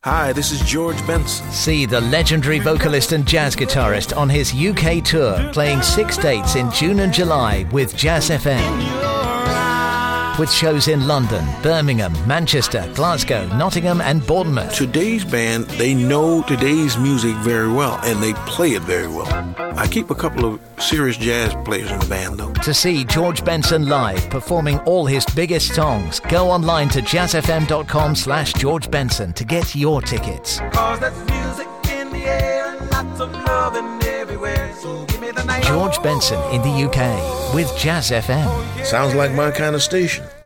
Hi, this is George Benson. See the legendary vocalist and jazz guitarist on his UK tour, playing 6 dates in June and July with Jazz FM. With shows in London, Birmingham, Manchester, Glasgow, Nottingham and Bournemouth. Today's band, they know today's music very well, and they play it very well. I keep a couple of serious jazz players in the band, though. To see George Benson live, performing all his biggest songs, go online to jazzfm.com/George Benson to get your tickets. George Benson in the UK with Jazz FM. Sounds like my kind of station.